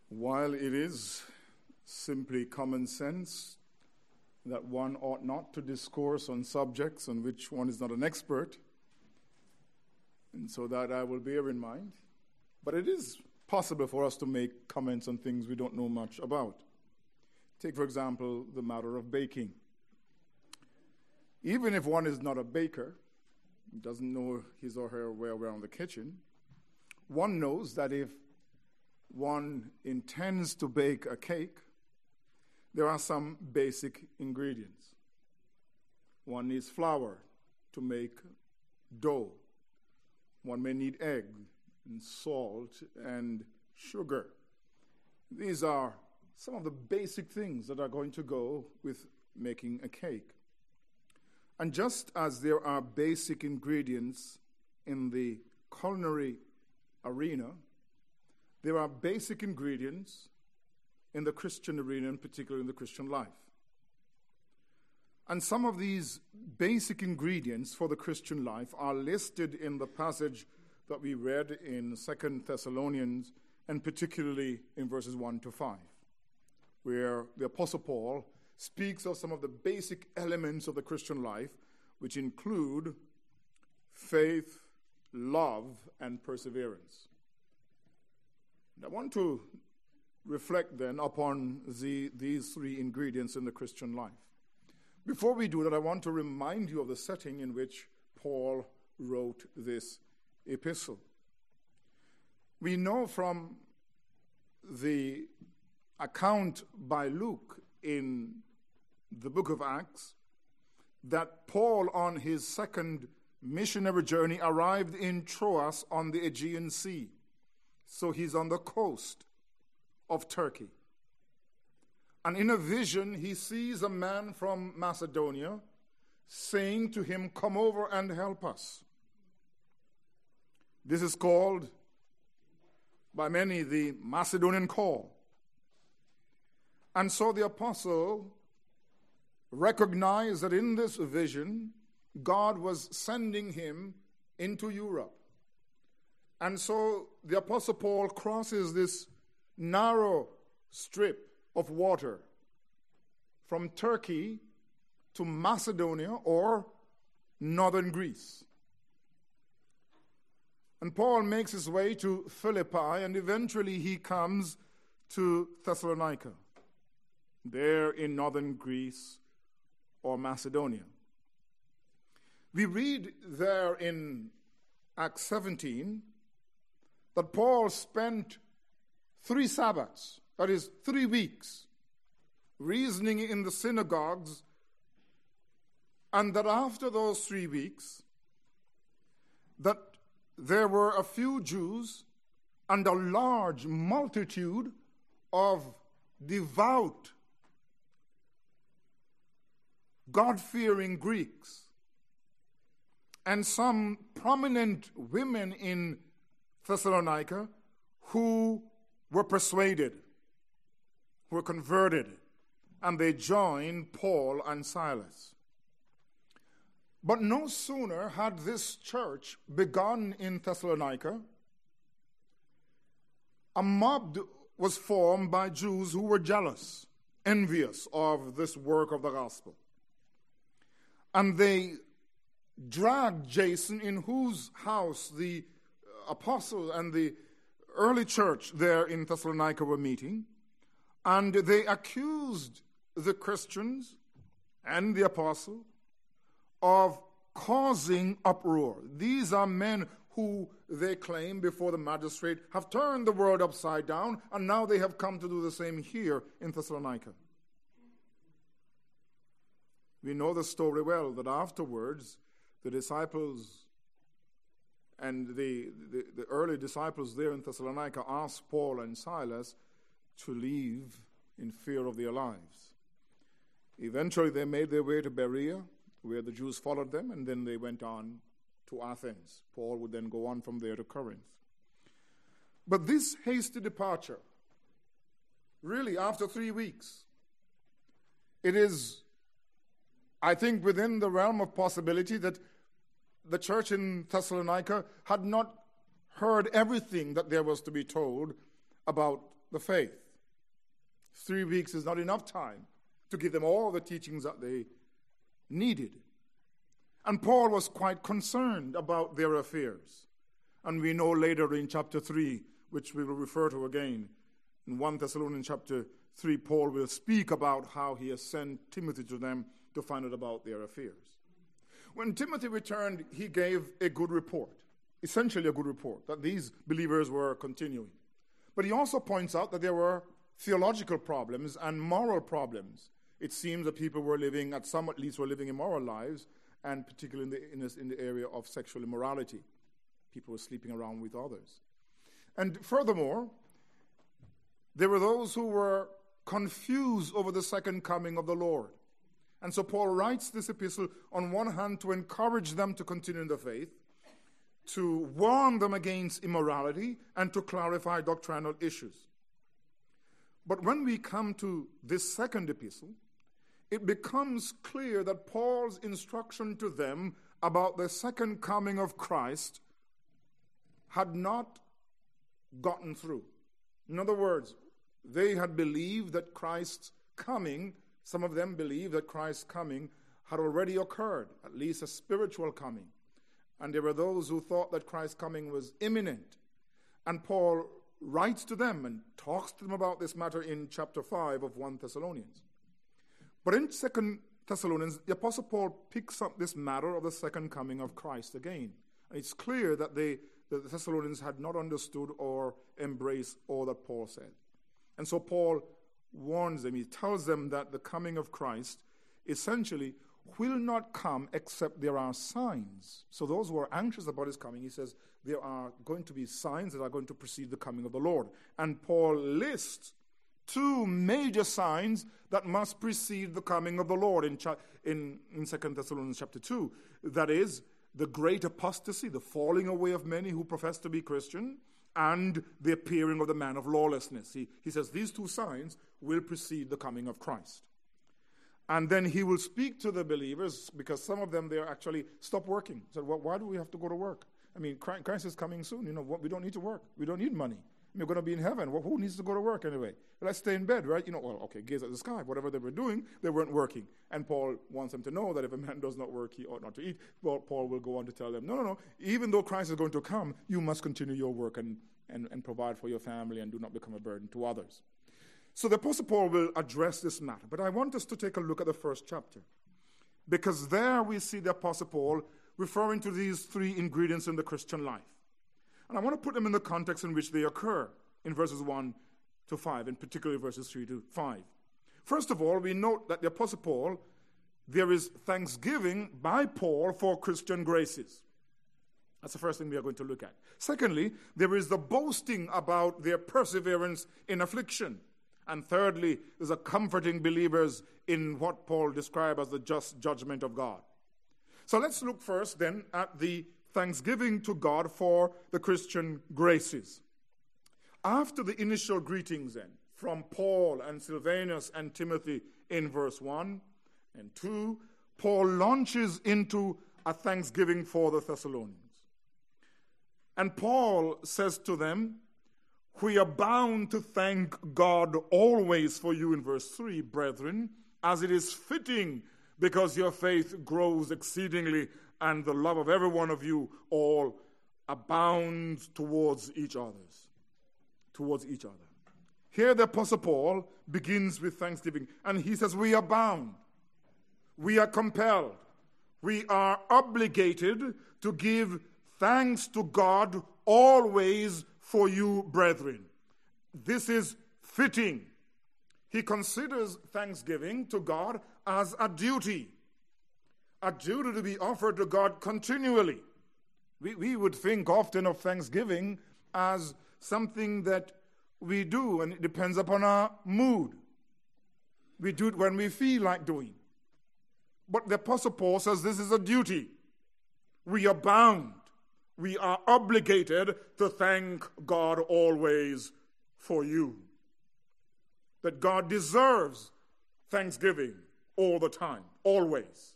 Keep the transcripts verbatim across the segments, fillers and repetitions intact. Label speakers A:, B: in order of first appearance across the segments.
A: While it is simply common sense that one ought not to discourse on subjects on which one is not an expert, and so that I will bear in mind, but it is possible for us to make comments on things we don't know much about. Take, for example, the matter of baking. Even if one is not a baker, doesn't know his or her way around the kitchen, one knows that if one intends to bake a cake, there are some basic ingredients. One needs flour to make dough. One may need egg and salt and sugar. These are some of the basic things that are going to go with making a cake. And just as there are basic ingredients in the culinary arena, there are basic ingredients in the Christian arena, in particular in the Christian life. And some of these basic ingredients for the Christian life are listed in the passage that we read in Second Thessalonians, and particularly in verses one to five, where the Apostle Paul speaks of some of the basic elements of the Christian life, which include faith, love, and perseverance. And I want to reflect then upon the, these three ingredients in the Christian life. Before we do that, I want to remind you of the setting in which Paul wrote this epistle. We know from the account by Luke in the book of Acts that Paul, on his second missionary journey, arrived in Troas on the Aegean Sea. So he's on the coast of Turkey. And in a vision, he sees a man from Macedonia saying to him, "Come over and help us." This is called by many the Macedonian call. And so the apostle recognized that in this vision, God was sending him into Europe. And so the Apostle Paul crosses this narrow strip of water from Turkey to Macedonia or northern Greece. And Paul makes his way to Philippi, and eventually he comes to Thessalonica, there in northern Greece or Macedonia. We read there in Acts seventeen that Paul spent three Sabbaths, that is, three weeks, reasoning in the synagogues, and that after those three weeks, that there were a few Jews and a large multitude of devout, God-fearing Greeks, and some prominent women in Thessalonica who were persuaded, were converted, and they joined Paul and Silas. But no sooner had this church begun in Thessalonica, a mob was formed by Jews who were jealous, envious of this work of the gospel. And they dragged Jason, in whose house the apostle and the early church there in Thessalonica were meeting, and they accused the Christians and the apostle of causing uproar. These are men who, they claim before the magistrate, have turned the world upside down, and now they have come to do the same here in Thessalonica. We know the story well, that afterwards the disciples and the, the, the early disciples there in Thessalonica asked Paul and Silas to leave in fear of their lives. Eventually they made their way to Berea, where the Jews followed them, and then they went on to Athens. Paul would then go on from there to Corinth. But this hasty departure, really after three weeks, it is, I think, within the realm of possibility that the church in Thessalonica had not heard everything that there was to be told about the faith. Three weeks is not enough time to give them all the teachings that they needed. And Paul was quite concerned about their affairs. And we know later in chapter three, which we will refer to again, in First Thessalonians chapter three, Paul will speak about how he has sent Timothy to them to find out about their affairs. When Timothy returned, he gave a good report, essentially a good report, that these believers were continuing. But he also points out that there were theological problems and moral problems. It seems that people were living, at some at least, were living immoral lives, and particularly in the, in, this, in the area of sexual immorality. People were sleeping around with others. And furthermore, there were those who were confused over the second coming of the Lord. And so Paul writes this epistle on one hand to encourage them to continue in the faith, to warn them against immorality, and to clarify doctrinal issues. But when we come to this second epistle, it becomes clear that Paul's instruction to them about the second coming of Christ had not gotten through. In other words, they had believed that Christ's coming, some of them believed that Christ's coming had already occurred, at least a spiritual coming. And there were those who thought that Christ's coming was imminent. And Paul writes to them and talks to them about this matter in chapter five of First Thessalonians. But in Second Thessalonians, the Apostle Paul picks up this matter of the second coming of Christ again. And it's clear that they, that the Thessalonians had not understood or embraced all that Paul said. And so Paul warns them, he tells them that the coming of Christ essentially will not come except there are signs. So those who are anxious about his coming, he says, there are going to be signs that are going to precede the coming of the Lord. And Paul lists two major signs that must precede the coming of the Lord in, in, in Second Thessalonians chapter two. That is, the great apostasy, the falling away of many who profess to be Christian, and the appearing of the man of lawlessness. He, he says these two signs will precede the coming of Christ. And then he will speak to the believers, because some of them, they actually stop working. Said, well, why do we have to go to work? I mean, Christ is coming soon. You know, we don't need to work. We don't need money. We're going to be in heaven. Well, who needs to go to work anyway? Let's stay in bed, right? You know, well, okay, gaze at the sky. Whatever they were doing, they weren't working. And Paul wants them to know that if a man does not work, he ought not to eat. Well, Paul will go on to tell them, no, no, no. Even though Christ is going to come, you must continue your work and, and, and provide for your family and do not become a burden to others. So the Apostle Paul will address this matter. But I want us to take a look at the first chapter, because there we see the Apostle Paul referring to these three ingredients in the Christian life. And I want to put them in the context in which they occur in verses one to five, and particularly verses three to five. First of all, we note that the Apostle Paul, there is thanksgiving by Paul for Christian graces. That's the first thing we are going to look at. Secondly, there is the boasting about their perseverance in affliction. And thirdly, there's a comforting believers in what Paul described as the just judgment of God. So let's look first then at the thanksgiving to God for the Christian graces. After the initial greetings then, from Paul and Silvanus and Timothy in verse one and two, Paul launches into a thanksgiving for the Thessalonians. And Paul says to them, we are bound to thank God always for you in verse three, brethren, as it is fitting, because your faith grows exceedingly, and the love of every one of you all abounds towards each others. Towards each other. Here the Apostle Paul begins with thanksgiving, and he says we are bound, we are compelled, we are obligated to give thanks to God always for you, brethren. This is fitting. He considers thanksgiving to God as a duty, a duty to be offered to God continually. We, we would think often of thanksgiving as something that we do, and it depends upon our mood. We do it when we feel like doing. But the Apostle Paul says this is a duty. We are bound. We are obligated to thank God always for you. That God deserves thanksgiving all the time, always.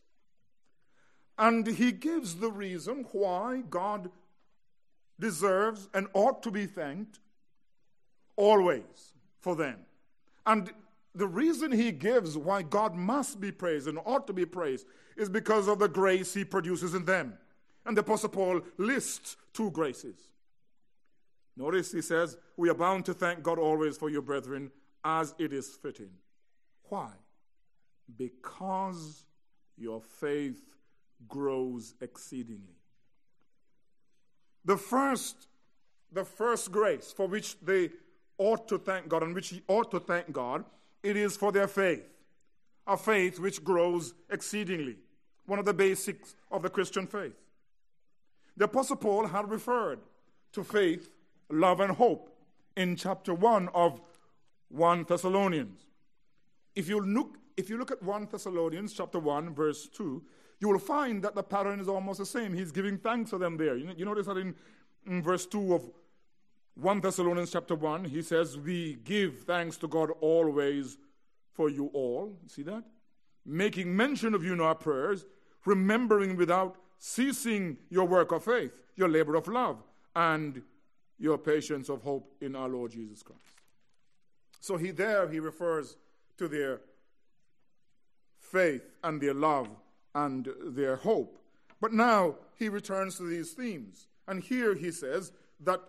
A: And he gives the reason why God deserves and ought to be thanked always. for them. And the reason he gives why God must be praised and ought to be praised is because of the grace he produces in them. And the Apostle Paul lists two graces. Notice he says, we are bound to thank God always for you, brethren, as it is fitting. Why? Because your faith grows exceedingly. The first, the first grace for which they ought to thank God and which he ought to thank God, it is for their faith. A faith which grows exceedingly. One of the basics of the Christian faith. The Apostle Paul had referred to faith, love, and hope in chapter one of First Thessalonians. If you look, if you look at First Thessalonians chapter one, verse two, you will find that the pattern is almost the same. He's giving thanks for them there. You, you notice that in, in verse two of First Thessalonians chapter one, he says, we give thanks to God always for you all. See that? Making mention of you in our prayers, remembering without ceasing your work of faith, your labor of love, and your patience of hope in our Lord Jesus Christ. So he there, he refers to their faith and their love and their hope. But now he returns to these themes. And here he says that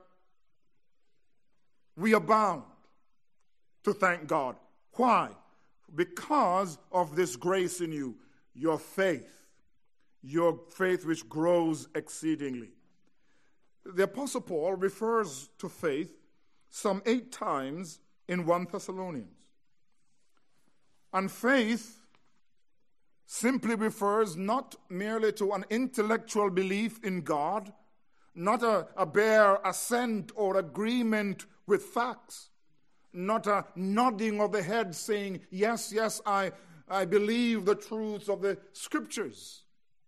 A: we are bound to thank God. Why? Because of this grace in you, your faith. Your faith which grows exceedingly. The Apostle Paul refers to faith some eight times in First Thessalonians. And faith simply refers not merely to an intellectual belief in God, not a, a bare assent or agreement with facts, not a nodding of the head saying, yes, yes, I, I believe the truths of the Scriptures.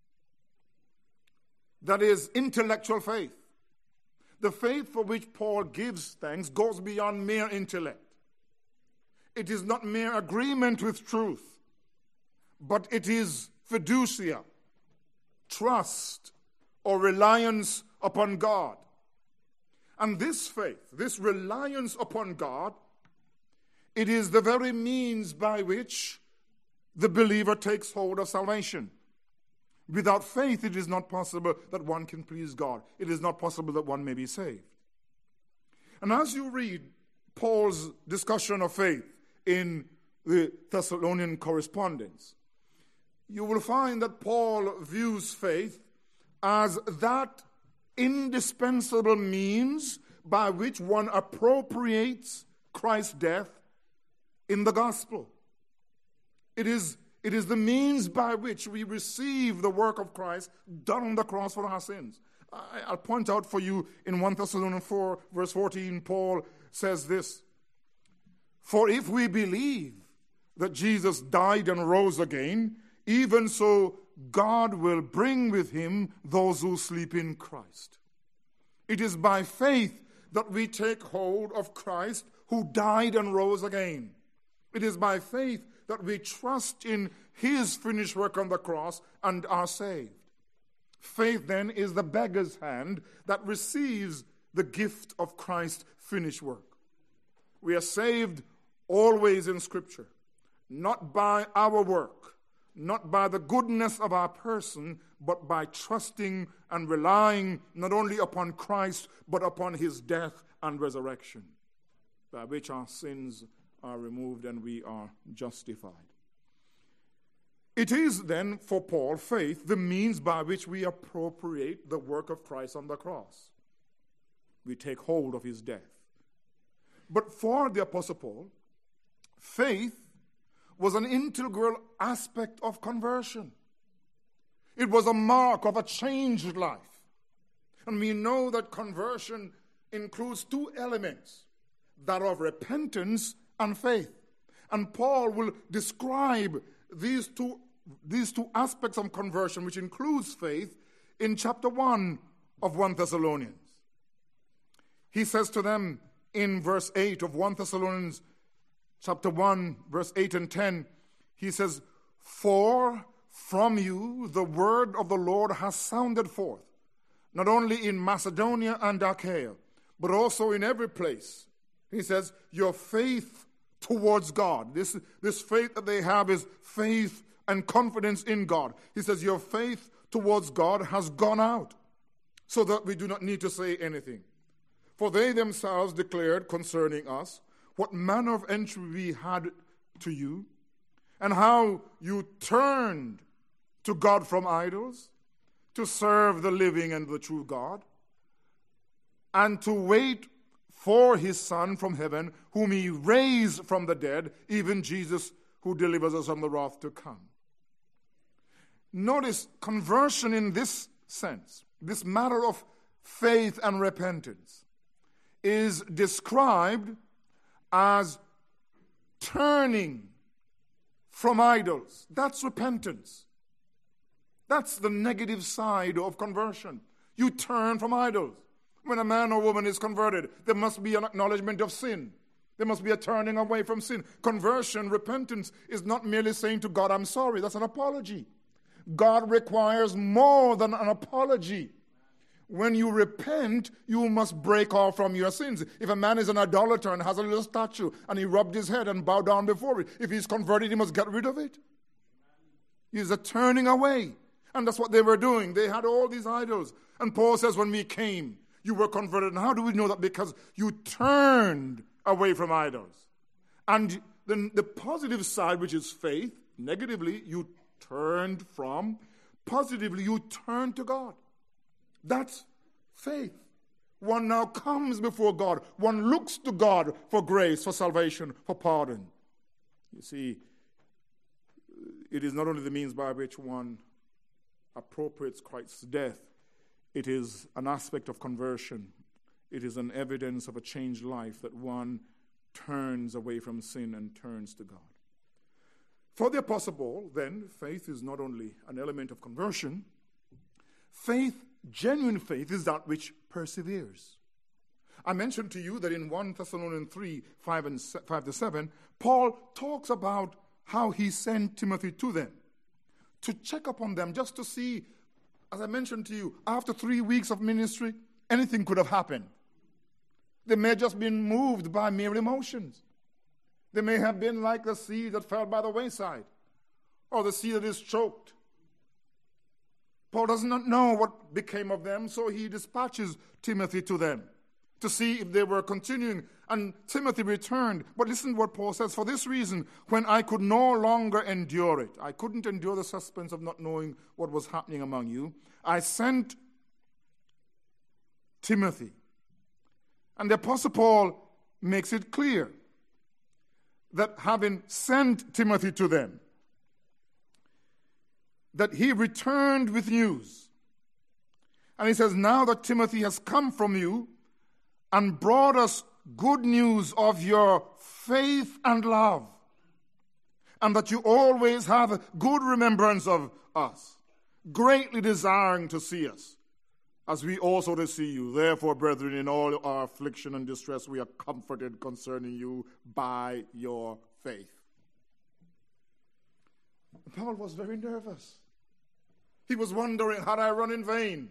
A: That is intellectual faith. The faith for which Paul gives thanks goes beyond mere intellect. It is not mere agreement with truth, but it is fiducia, trust, or reliance upon God. And this faith, this reliance upon God, it is the very means by which the believer takes hold of salvation. Without faith, it is not possible that one can please God. It is not possible that one may be saved. And as you read Paul's discussion of faith in the Thessalonian correspondence, you will find that Paul views faith as that indispensable means by which one appropriates Christ's death in the gospel. It is It is the means by which we receive the work of Christ done on the cross for our sins. I, I'll point out for you in First Thessalonians four, verse fourteen, Paul says this, for if we believe that Jesus died and rose again, even so God will bring with him those who sleep in Christ. It is by faith that we take hold of Christ who died and rose again. It is by faith that we trust in his finished work on the cross and are saved. Faith then is the beggar's hand that receives the gift of Christ's finished work. We are saved always in Scripture, not by our work, not by the goodness of our person, but by trusting and relying not only upon Christ, but upon his death and resurrection, by which our sins are removed and we are justified. It is then, for Paul, faith, the means by which we appropriate the work of Christ on the cross. We take hold of his death. But for the Apostle Paul, faith was an integral aspect of conversion. It was a mark of a changed life. And we know that conversion includes two elements, that of repentance and faith. And Paul will describe these two, these two aspects of conversion, which includes faith, in chapter one of First Thessalonians. He says to them in verse eight of First Thessalonians chapter one, verse eight and ten, he says, for from you the word of the Lord has sounded forth, not only in Macedonia and Achaia, but also in every place, He says, your faith towards God. This, this faith that they have is faith and confidence in God. He says, your faith towards God has gone out, so that we do not need to say anything. For they themselves declared concerning us what manner of entry we had to you, and how you turned to God from idols, to serve the living and the true God, and to wait for his Son from heaven, whom he raised from the dead, even Jesus, who delivers us from the wrath to come. Notice conversion in this sense, this matter of faith and repentance, is described as turning from idols. That's repentance. That's the negative side of conversion. You turn from idols. When a man or woman is converted, there must be an acknowledgement of sin. There must be a turning away from sin. Conversion, repentance, is not merely saying to God, I'm sorry. That's an apology. God requires more than an apology. When you repent, you must break off from your sins. If a man is an idolater and has a little statue and he rubbed his head and bowed down before it, if he's converted, he must get rid of it. It's a turning away. And that's what they were doing. They had all these idols. And Paul says, when we came, you were converted. And how do we know that? Because you turned away from idols. And then the positive side, which is faith, negatively, you turned from. Positively, you turned to God. That's faith. One now comes before God. One looks to God for grace, for salvation, for pardon. You see, it is not only the means by which one appropriates Christ's death, it is an aspect of conversion. It is an evidence of a changed life that one turns away from sin and turns to God. For the Apostle Paul, then, faith is not only an element of conversion. Faith, genuine faith, is that which perseveres. I mentioned to you that in First Thessalonians three, five, and five to seven, Paul talks about how he sent Timothy to them, to check upon them, just to see, as I mentioned to you, after three weeks of ministry, anything could have happened. They may have just been moved by mere emotions. They may have been like the seed that fell by the wayside, or the seed that is choked. Paul does not know what became of them, so he dispatches Timothy to them to see if they were continuing. And Timothy returned. But listen to what Paul says. For this reason, when I could no longer endure it, I couldn't endure the suspense of not knowing what was happening among you, I sent Timothy. And the Apostle Paul makes it clear that having sent Timothy to them, that he returned with news. And he says, now that Timothy has come from you and brought us good news of your faith and love, and that you always have good remembrance of us, greatly desiring to see us, as we also to see you. Therefore, brethren, in all our affliction and distress, we are comforted concerning you by your faith. Paul was very nervous. He was wondering, had I run in vain?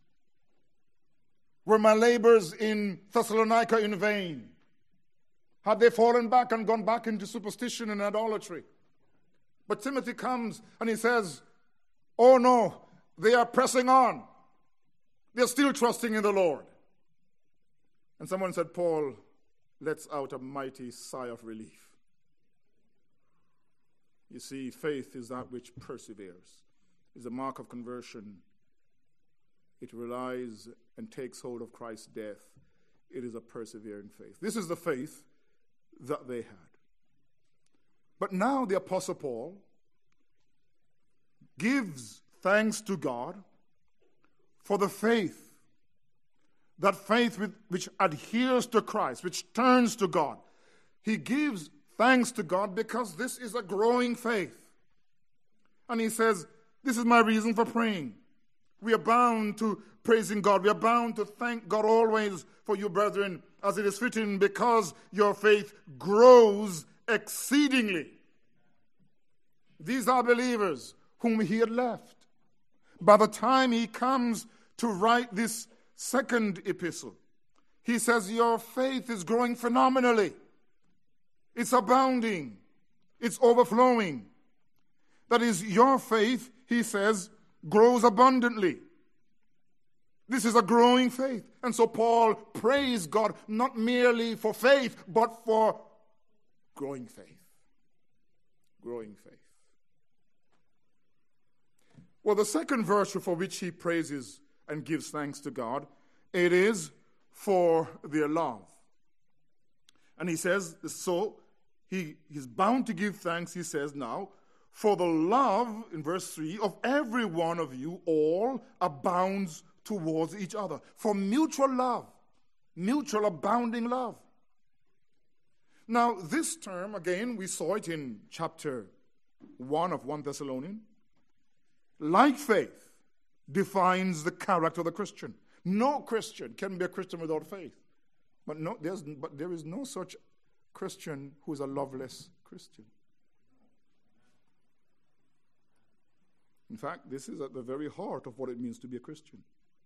A: Were my labors in Thessalonica in vain? Had they fallen back and gone back into superstition and idolatry? But Timothy comes and he says, oh no, they are pressing on. They're still trusting in the Lord. And someone said, Paul lets out a mighty sigh of relief. You see, faith is that which perseveres. It's a mark of conversion. It relies and takes hold of Christ's death. It is a persevering faith. This is the faith that they had. But now the Apostle Paul gives thanks to God for the faith, that faith with, which adheres to Christ, which turns to God. He gives thanks to God because this is a growing faith. And he says, this is my reason for praying. We are bound to praising God. We are bound to thank God always for you, brethren, as it is fitting, because your faith grows exceedingly. These are believers whom he had left. By the time he comes to write this second epistle, he says your faith is growing phenomenally. It's abounding. It's overflowing. That is, your faith, he says, grows abundantly. This is a growing faith. And so Paul praised God not merely for faith, but for growing faith. Growing faith. Well, the second virtue for which he praises and gives thanks to God, it is for their love. And he says, so he is bound to give thanks, he says now, for the love, in verse three, of every one of you all abounds towards each other. For mutual love, mutual abounding love. Now, this term, again, we saw it in chapter one of First Thessalonians. Like faith defines the character of the Christian. No Christian can be a Christian without faith. But, no, there's, but there is no such Christian who is a loveless Christian. In fact, this is at the very heart of what it means to be a Christian.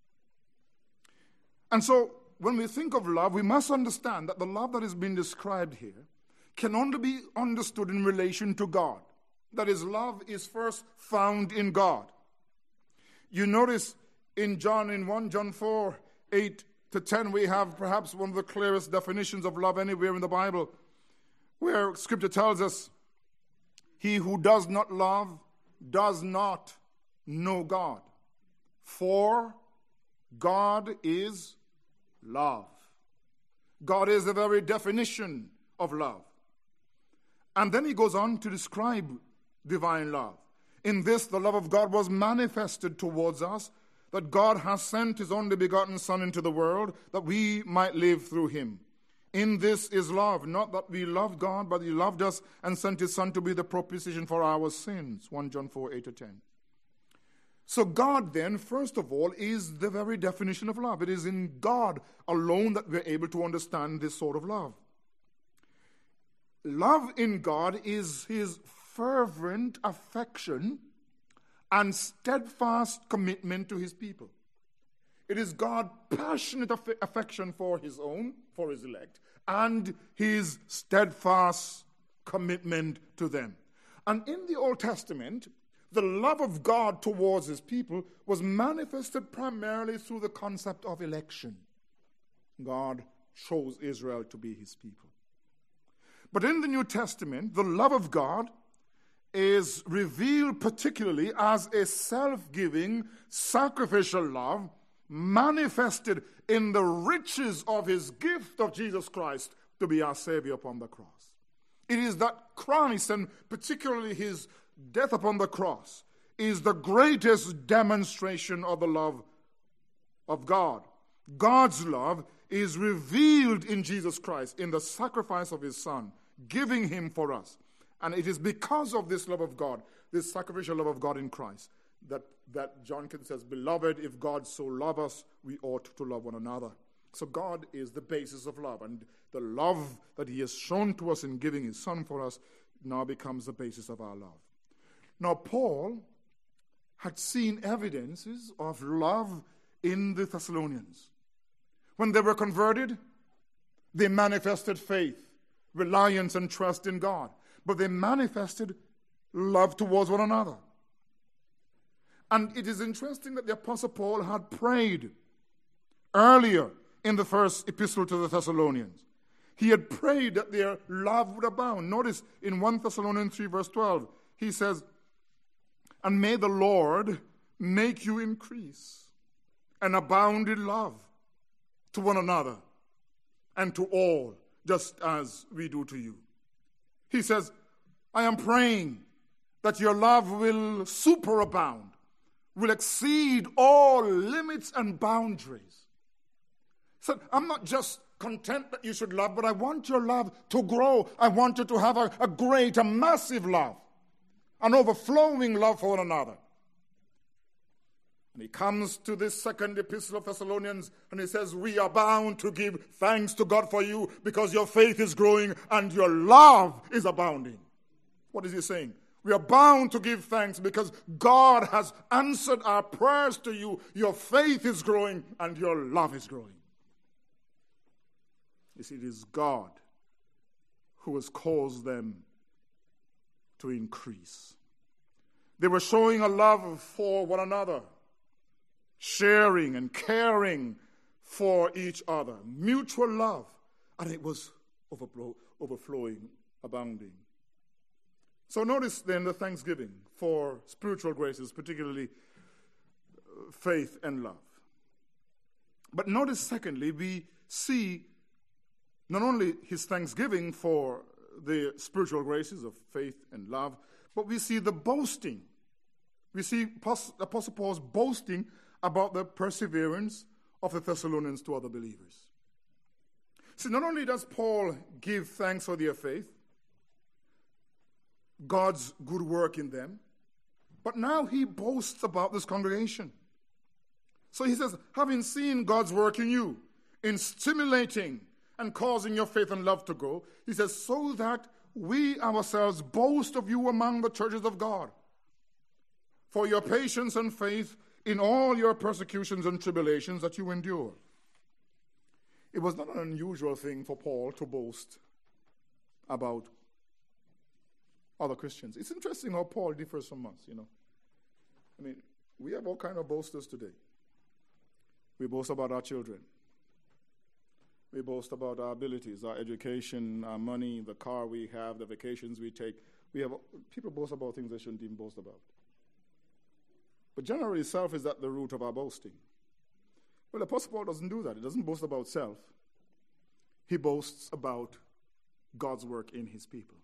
A: And so, when we think of love, we must understand that the love that is being described here can only be understood in relation to God. That is, love is first found in God. You notice in John, in First John four, eight to ten, we have perhaps one of the clearest definitions of love anywhere in the Bible, where Scripture tells us, he who does not love does not know God, for God is love. God is the very definition of love. And then he goes on to describe divine love. In this, the love of God was manifested towards us, that God has sent his only begotten Son into the world, that we might live through him. In this is love, not that we loved God, but he loved us and sent his Son to be the propitiation for our sins. First John four, eight to ten. So God then, first of all, is the very definition of love. It is in God alone that we're able to understand this sort of love. Love in God is his fervent affection and steadfast commitment to his people. It is God's passionate aff- affection for his own, for his elect, and his steadfast commitment to them. And in the Old Testament, the love of God towards his people was manifested primarily through the concept of election. God chose Israel to be his people. But in the New Testament, the love of God is revealed particularly as a self-giving, sacrificial love manifested in the riches of his gift of Jesus Christ to be our Savior upon the cross. It is that Christ, and particularly his death upon the cross, is the greatest demonstration of the love of God. God's love is revealed in Jesus Christ, in the sacrifice of his Son, giving him for us. And it is because of this love of God, this sacrificial love of God in Christ, that, that John says, beloved, if God so love us, we ought to love one another. So God is the basis of love, and the love that he has shown to us in giving his Son for us now becomes the basis of our love. Now, Paul had seen evidences of love in the Thessalonians. When they were converted, they manifested faith, reliance, and trust in God. But they manifested love towards one another. And it is interesting that the Apostle Paul had prayed earlier in the first epistle to the Thessalonians. He had prayed that their love would abound. Notice in First Thessalonians three, verse twelve, he says, and may the Lord make you increase and abound in love to one another and to all, just as we do to you. He says, I am praying that your love will superabound, will exceed all limits and boundaries. So I'm not just content that you should love, but I want your love to grow. I want you to have a, a great, a massive love, an overflowing love for one another. And he comes to this second epistle of Thessalonians and he says, we are bound to give thanks to God for you because your faith is growing and your love is abounding. What is he saying? We are bound to give thanks because God has answered our prayers to you. Your faith is growing and your love is growing. You see, it is God who has caused them to increase. They were showing a love for one another, sharing and caring for each other, mutual love, and it was overflow, overflowing, abounding. So notice then the thanksgiving for spiritual graces, particularly faith and love. But notice, secondly, we see not only his thanksgiving for the spiritual graces of faith and love, but we see the boasting. We see Apostle Paul's boasting about the perseverance of the Thessalonians to other believers. See, not only does Paul give thanks for their faith, God's good work in them, but now he boasts about this congregation. So he says, having seen God's work in you, in stimulating and causing your faith and love to grow, he says, so that we ourselves boast of you among the churches of God, for your patience and faith in all your persecutions and tribulations that you endure. It was not an unusual thing for Paul to boast about other Christians. It's interesting how Paul differs from us, you know. I mean, we have all kinds of boasters today. We boast about our children. We boast about our abilities, our education, our money, the car we have, the vacations we take. We have people boast about things they shouldn't even boast about. But generally, self is at the root of our boasting. Well, the Apostle Paul doesn't do that. He doesn't boast about self. He boasts about God's work in his people.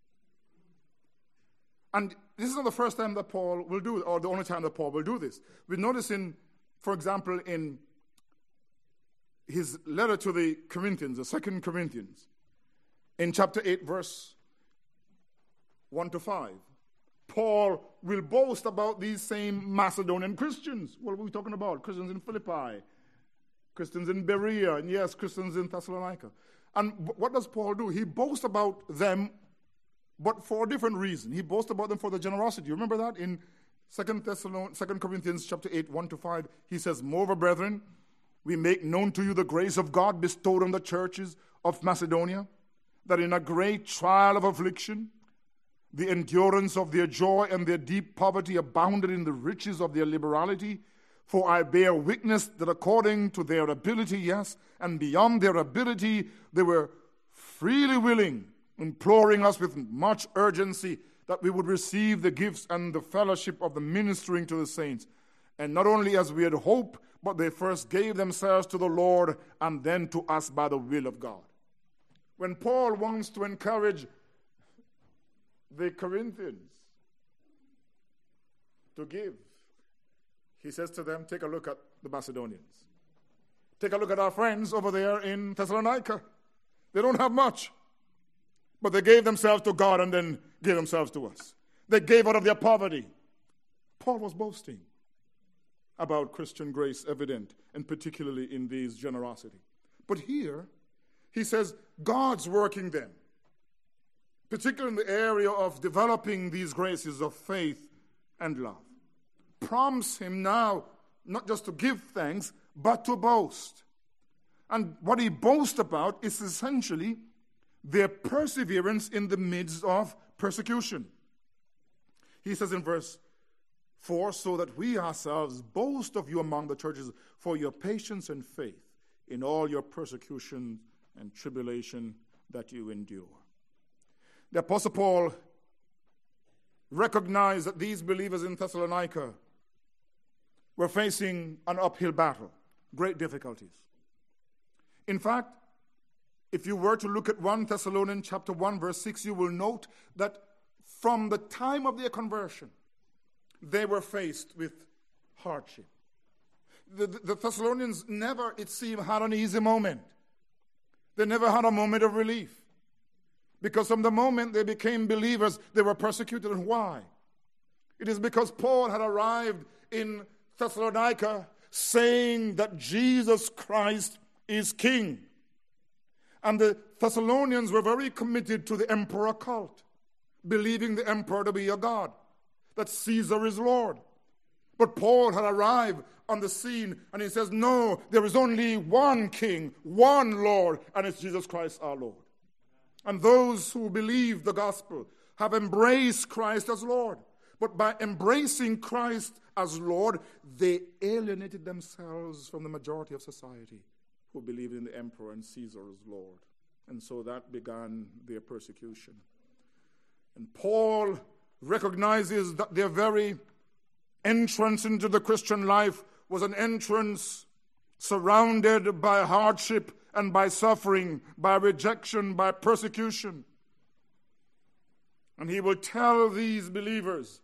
A: And this is not the first time that Paul will do it, or the only time that Paul will do this. We notice in, for example, in his letter to the Corinthians, the Second Corinthians, in chapter eight, verse one to five, Paul will boast about these same Macedonian Christians. What are we talking about? Christians in Philippi, Christians in Berea, and yes, Christians in Thessalonica. And what does Paul do? He boasts about them, but for a different reason. He boasts about them for the generosity. You remember that in Second Thessalonians, Second Corinthians chapter eight, one to five? He says, moreover, brethren, we make known to you the grace of God bestowed on the churches of Macedonia, that in a great trial of affliction, the endurance of their joy and their deep poverty abounded in the riches of their liberality. For I bear witness that according to their ability, yes, and beyond their ability, they were freely willing, imploring us with much urgency that we would receive the gifts and the fellowship of the ministering to the saints. And not only as we had hoped, but they first gave themselves to the Lord and then to us by the will of God. When Paul wants to encourage the Corinthians to give, he says to them, take a look at the Macedonians. Take a look at our friends over there in Thessalonica. They don't have much, but they gave themselves to God and then gave themselves to us. They gave out of their poverty. Paul was boasting about Christian grace evident, and particularly in these generosity. But here, he says, God's working them, particularly in the area of developing these graces of faith and love. Prompts him now not just to give thanks, but to boast. And what he boasts about is essentially their perseverance in the midst of persecution. He says in verse four, so that we ourselves boast of you among the churches for your patience and faith in all your persecution and tribulation that you endure. The Apostle Paul recognized that these believers in Thessalonica were facing an uphill battle, great difficulties. In fact, if you were to look at First Thessalonians chapter one, verse six, you will note that from the time of their conversion, they were faced with hardship. The, the, the Thessalonians never, it seemed, had an easy moment. They never had a moment of relief. Because from the moment they became believers, they were persecuted. And why? It is because Paul had arrived in Thessalonica saying that Jesus Christ is King. And the Thessalonians were very committed to the emperor cult, believing the emperor to be a god, that Caesar is Lord. But Paul had arrived on the scene, and he says, no, there is only one King, one Lord, and it's Jesus Christ our Lord. And those who believe the gospel have embraced Christ as Lord. But by embracing Christ as Lord, they alienated themselves from the majority of society who believed in the emperor and Caesar as Lord. And so that began their persecution. And Paul recognizes that their very entrance into the Christian life was an entrance surrounded by hardship and by suffering, by rejection, by persecution. And he will tell these believers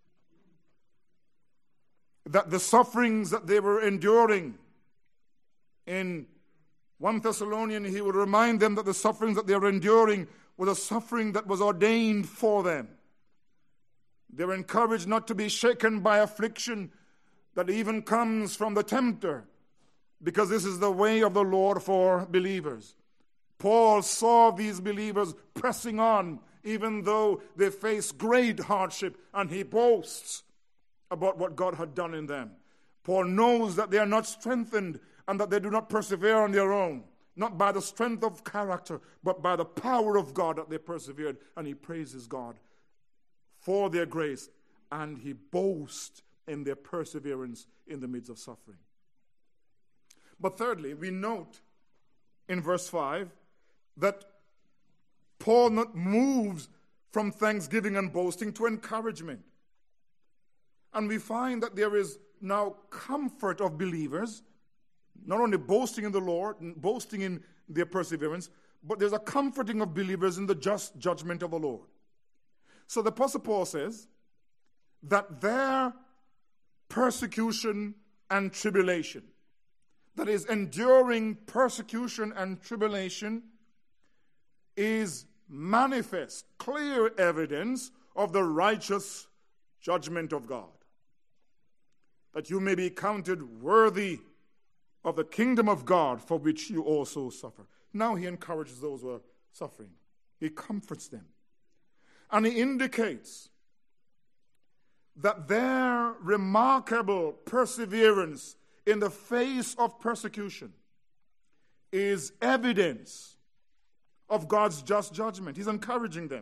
A: that the sufferings that they were enduring in First Thessalonians, he would remind them that the sufferings that they were enduring was a suffering that was ordained for them. They were encouraged not to be shaken by affliction that even comes from the tempter, because this is the way of the Lord for believers. Paul saw these believers pressing on, even though they face great hardship, and he boasts about what God had done in them. Paul knows that they are not strengthened and that they do not persevere on their own, not by the strength of character, but by the power of God that they persevered, and he praises God for their grace, and he boasts in their perseverance in the midst of suffering. But thirdly, we note in verse five that Paul not moves from thanksgiving and boasting to encouragement. And we find that there is now comfort of believers, not only boasting in the Lord, boasting in their perseverance, but there's a comforting of believers in the just judgment of the Lord. So the Apostle Paul says that their persecution and tribulation, that is, enduring persecution and tribulation, is manifest, clear evidence of the righteous judgment of God, that you may be counted worthy of the kingdom of God for which you also suffer. Now he encourages those who are suffering. He comforts them. And he indicates that their remarkable perseverance in the face of persecution is evidence of God's just judgment. He's encouraging them.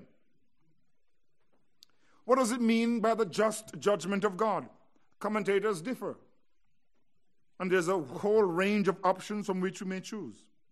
A: What does it mean by the just judgment of God? Commentators differ. And there's a whole range of options from which we may choose.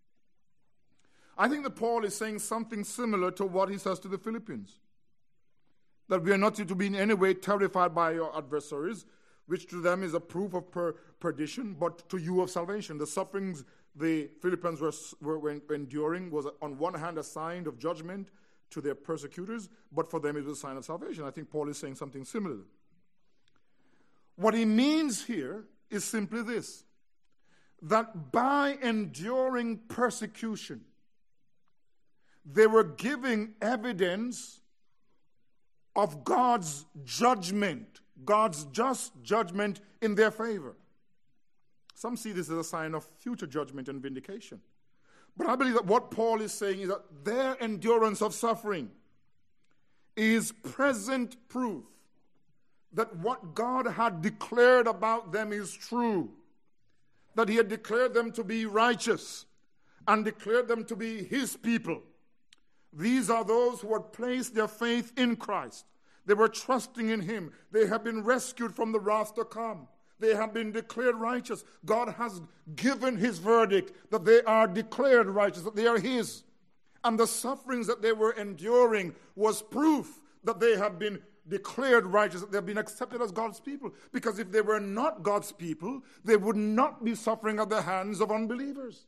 A: I think that Paul is saying something similar to what he says to the Philippians. That we are not to be in any way terrified by your adversaries, which to them is a proof of per- perdition, but to you of salvation. The sufferings the Philippians were, were, were enduring was on one hand a sign of judgment to their persecutors, but for them it was a sign of salvation. I think Paul is saying something similar. What he means here is simply this, that by enduring persecution, they were giving evidence of God's judgment, God's just judgment in their favor. Some see this as a sign of future judgment and vindication. But I believe that what Paul is saying is that their endurance of suffering is present proof that what God had declared about them is true, that he had declared them to be righteous and declared them to be his people. These are those who had placed their faith in Christ. They were trusting in him. They have been rescued from the wrath to come. They have been declared righteous. God has given his verdict that they are declared righteous, that they are his. And the sufferings that they were enduring was proof that they have been declared righteous, that they have been accepted as God's people. Because if they were not God's people, they would not be suffering at the hands of unbelievers.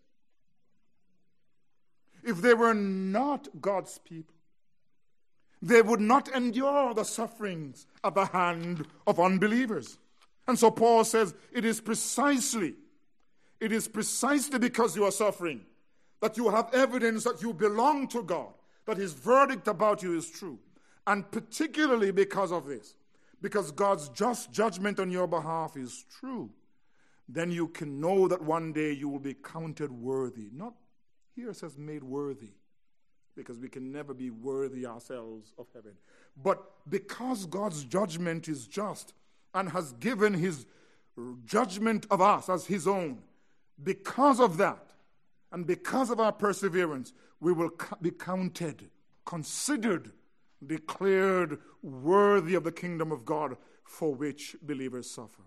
A: If they were not God's people, they would not endure the sufferings at the hand of unbelievers. And so Paul says, it is precisely, it is precisely because you are suffering that you have evidence that you belong to God, that his verdict about you is true. And particularly because of this, because God's just judgment on your behalf is true, then you can know that one day you will be counted worthy. Not here it says made worthy, because we can never be worthy ourselves of heaven. But because God's judgment is just, and has given his judgment of us as his own. Because of that, and because of our perseverance, we will be counted, considered, declared worthy of the kingdom of God for which believers suffer.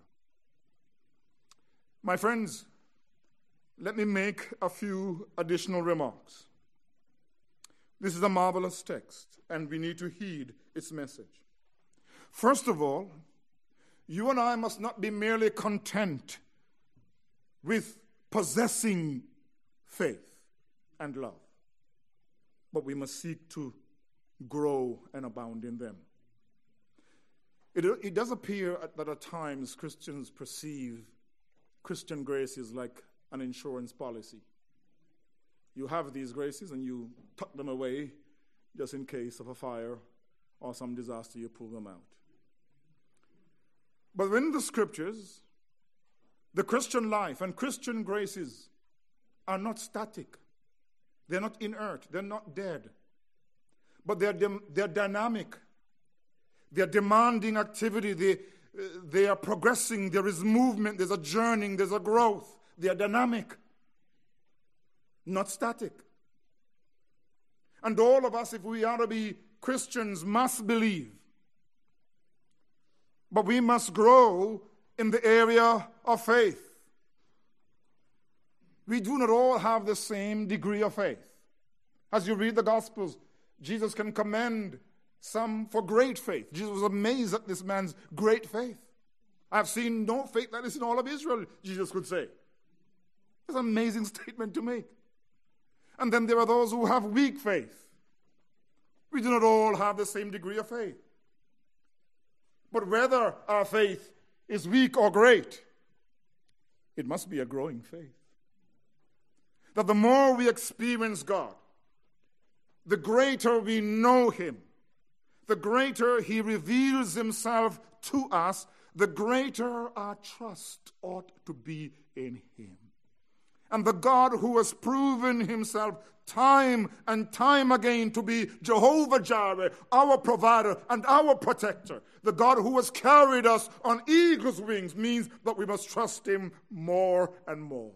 A: My friends, let me make a few additional remarks. This is a marvelous text, and we need to heed its message. First of all, you and I must not be merely content with possessing faith and love, but we must seek to grow and abound in them. It, it does appear that at times Christians perceive Christian graces like an insurance policy. You have these graces and you tuck them away just in case of a fire or some disaster, you pull them out. But in the scriptures, the Christian life and Christian graces are not static. They're not inert. They're not dead. But they're, they're dynamic. They're demanding activity. They, they are progressing. There is movement. There's a journeying. There's a growth. They are dynamic, not static. And all of us, if we are to be Christians, must believe. But we must grow in the area of faith. We do not all have the same degree of faith. As you read the Gospels, Jesus can commend some for great faith. Jesus was amazed at this man's great faith. I've seen no faith like this in all of Israel, Jesus could say. It's an amazing statement to make. And then there are those who have weak faith. We do not all have the same degree of faith. But whether our faith is weak or great, it must be a growing faith. That the more we experience God, the greater we know him, the greater he reveals himself to us, the greater our trust ought to be in him. And the God who has proven himself time and time again to be Jehovah Jireh, our provider and our protector, the God who has carried us on eagle's wings, means that we must trust him more and more.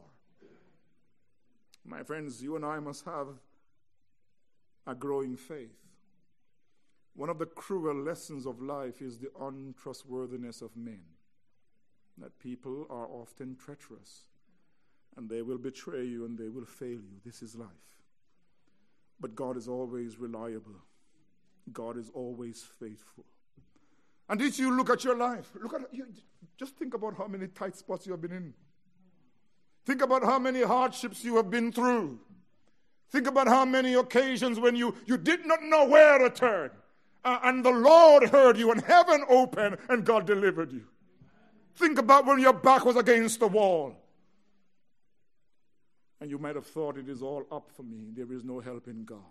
A: My friends, you and I must have a growing faith. One of the cruel lessons of life is the untrustworthiness of men, that people are often treacherous. And they will betray you and they will fail you. This is life. But God is always reliable. God is always faithful. And if you look at your life, look at you, just think about how many tight spots you have been in. Think about how many hardships you have been through. Think about how many occasions when you, you did not know where to turn. Uh, and the Lord heard you and heaven opened and God delivered you. Think about when your back was against the wall. And you might have thought, it is all up for me. There is no help in God.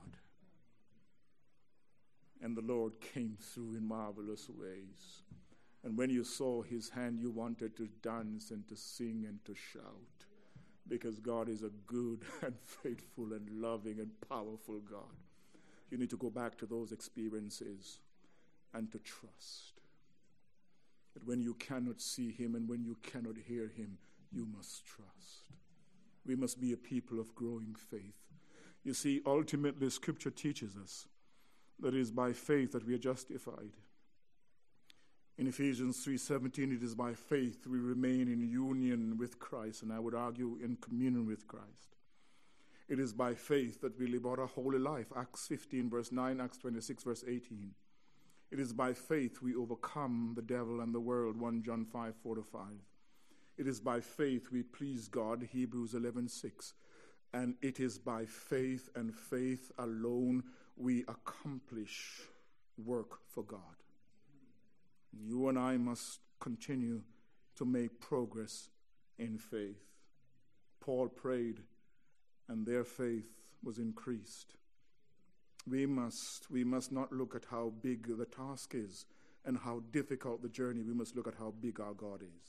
A: And the Lord came through in marvelous ways. And when you saw his hand, you wanted to dance and to sing and to shout. Because God is a good and faithful and loving and powerful God. You need to go back to those experiences and to trust that when you cannot see him and when you cannot hear him, you must trust. We must be a people of growing faith. You see, ultimately, Scripture teaches us that it is by faith that we are justified. In Ephesians three seventeen, it is by faith we remain in union with Christ, and I would argue in communion with Christ. It is by faith that we live out a holy life. Acts fifteen, verse nine, Acts twenty-six, verse eighteen. It is by faith we overcome the devil and the world, First John five, four to five. It is by faith we please God, Hebrews eleven six. And it is by faith and faith alone we accomplish work for God. You and I must continue to make progress in faith. Paul prayed, and their faith was increased. We must, we must not look at how big the task is and how difficult the journey. We must look at how big our God is.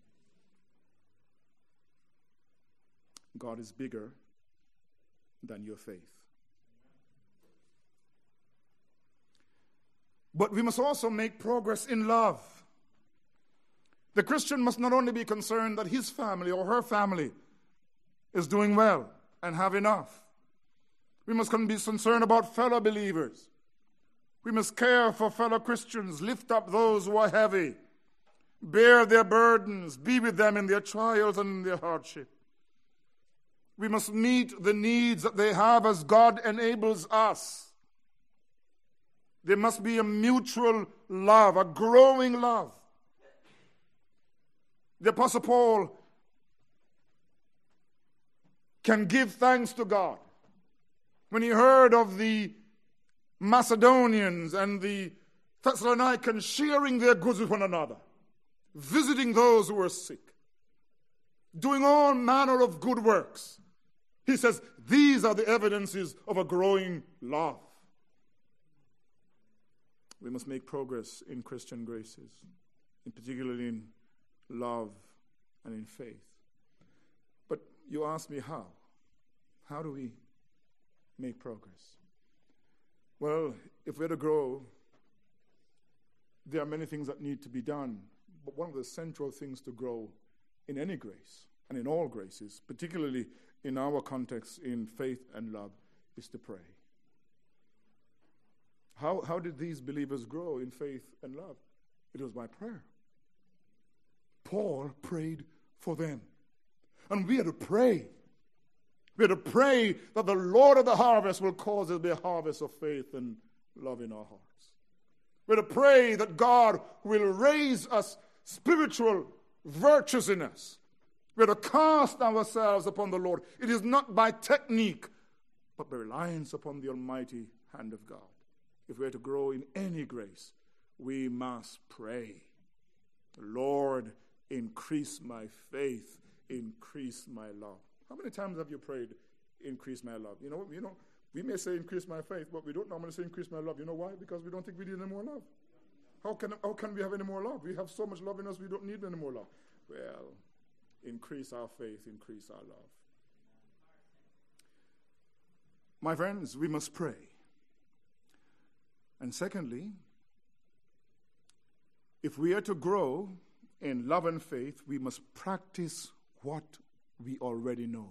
A: God is bigger than your faith. But we must also make progress in love. The Christian must not only be concerned that his family or her family is doing well and have enough. We must be concerned about fellow believers. We must care for fellow Christians, lift up those who are heavy, bear their burdens, be with them in their trials and in their hardship. We must meet the needs that they have as God enables us. There must be a mutual love, a growing love. The Apostle Paul can give thanks to God when he heard of the Macedonians and the Thessalonians sharing their goods with one another, visiting those who were sick, doing all manner of good works. He says, these are the evidences of a growing love. We must make progress in Christian graces, in particularly in love and in faith. But you ask me how? How do we make progress? Well, if we're to grow, there are many things that need to be done. But one of the central things to grow in any grace, and in all graces, particularly in our context in faith and love, is to pray. How, how did these believers grow in faith and love? It was by prayer. Paul prayed for them. And we are to pray. We are to pray that the Lord of the harvest will cause there to be a harvest of faith and love in our hearts. We are to pray that God will raise us spiritual virtues in us. We are to cast ourselves upon the Lord. It is not by technique, but by reliance upon the almighty hand of God. If we are to grow in any grace, we must pray. Lord, increase my faith, increase my love. How many times have you prayed, increase my love? You know, you know, we may say increase my faith, but we don't normally say increase my love. You know why? Because we don't think we need any more love. How can, how can we have any more love? We have so much love in us, we don't need any more love. Well, increase our faith, increase our love. My friends, we must pray. And secondly, if we are to grow in love and faith, we must practice what we already know.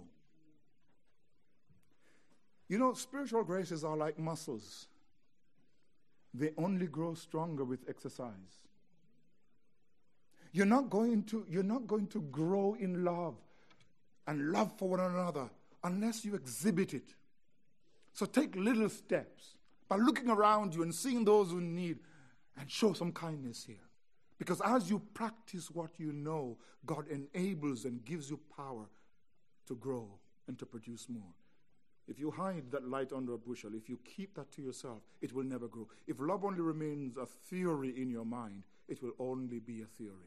A: You know, spiritual graces are like muscles. They only grow stronger with exercise. You're not going to, you're not going to grow in love and love for one another unless you exhibit it. So take little steps by looking around you and seeing those who need, and show some kindness here. Because as you practice what you know, God enables and gives you power to grow and to produce more. If you hide that light under a bushel, if you keep that to yourself, it will never grow. If love only remains a theory in your mind, it will only be a theory.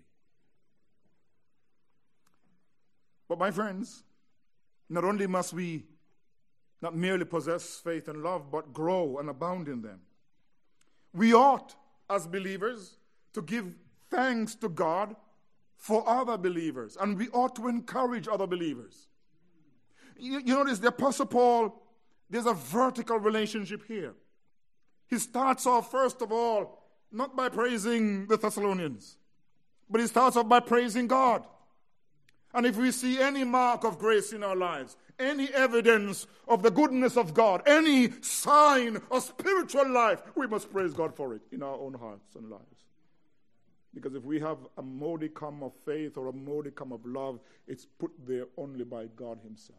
A: But my friends, not only must we not merely possess faith and love, but grow and abound in them. We ought, as believers, to give thanks to God for other believers, and we ought to encourage other believers. You, you notice the Apostle Paul, there's a vertical relationship here. He starts off, first of all, not by praising the Thessalonians, but he starts off by praising God. And if we see any mark of grace in our lives, any evidence of the goodness of God, any sign of spiritual life, we must praise God for it in our own hearts and lives. Because if we have a modicum of faith or a modicum of love, it's put there only by God himself.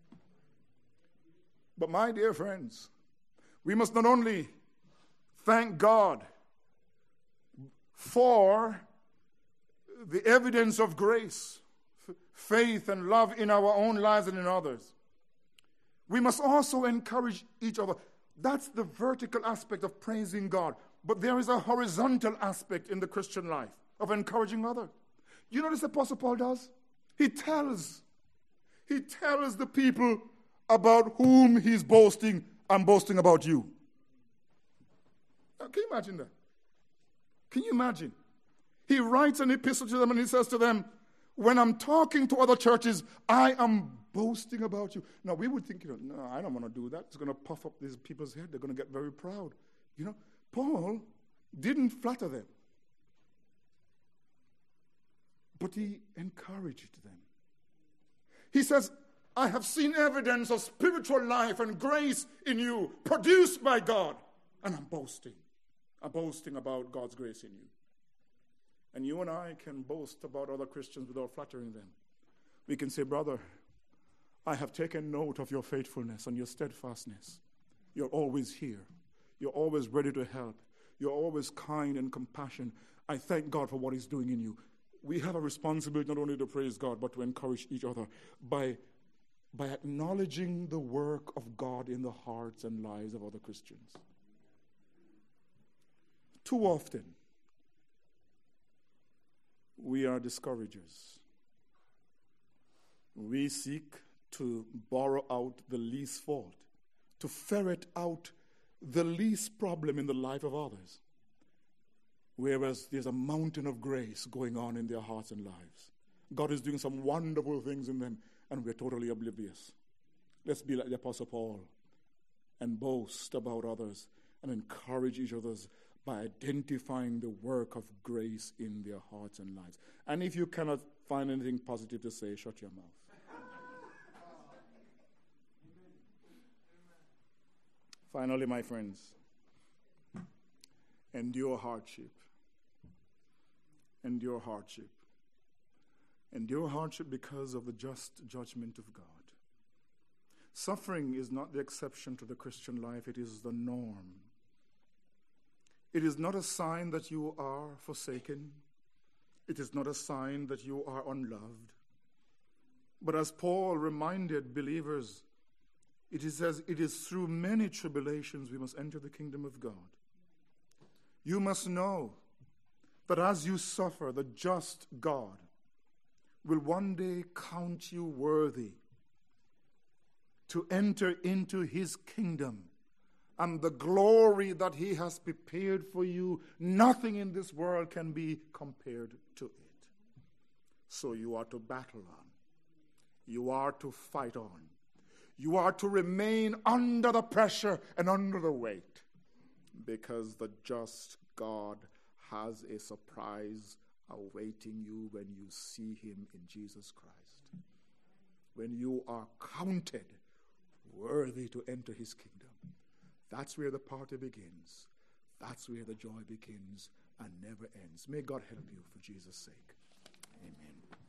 A: But my dear friends, we must not only thank God for the evidence of grace, faith and love in our own lives and in others, we must also encourage each other. That's the vertical aspect of praising God. But there is a horizontal aspect in the Christian life of encouraging others. You know what the Apostle Paul does? He tells, he tells the people about whom he's boasting. I'm boasting about you. Now, can you imagine that? Can you imagine? He writes an epistle to them and he says to them, when I'm talking to other churches, I am boasting about you. Now, we would think, you know, no, I don't want to do that. It's going to puff up these people's head. They're going to get very proud. You know, Paul didn't flatter them. but he encouraged them. He says, I have seen evidence of spiritual life and grace in you, produced by God, and I'm boasting. I'm boasting about God's grace in you. And you and I can boast about other Christians without flattering them. We can say, brother, I have taken note of your faithfulness and your steadfastness. You're always here. You're always ready to help. You're always kind and compassionate. I thank God for what he's doing in you. We have a responsibility not only to praise God, but to encourage each other by, by acknowledging the work of God in the hearts and lives of other Christians. Too often, we are discouragers. We seek to borrow out the least fault, to ferret out the least problem in the life of others, whereas there's a mountain of grace going on in their hearts and lives. God is doing some wonderful things in them, and we're totally oblivious. Let's be like the Apostle Paul and boast about others and encourage each other by identifying the work of grace in their hearts and lives. And if you cannot find anything positive to say, shut your mouth. Finally, my friends, endure hardship. Endure hardship. Endure hardship because of the just judgment of God. Suffering is not the exception to the Christian life, it is the norm. It is not a sign that you are forsaken. It is not a sign that you are unloved. But as Paul reminded believers, it is as it is through many tribulations we must enter the kingdom of God. You must know that as you suffer, the just God will one day count you worthy to enter into his kingdom and the glory that he has prepared for you. Nothing in this world can be compared to it. So you are to battle on. You are to fight on. You are to remain under the pressure and under the weight, because the just God has a surprise awaiting you when you see him in Jesus Christ. When you are counted worthy to enter his kingdom. That's where the party begins. That's where the joy begins and never ends. May God help you for Jesus' sake. Amen.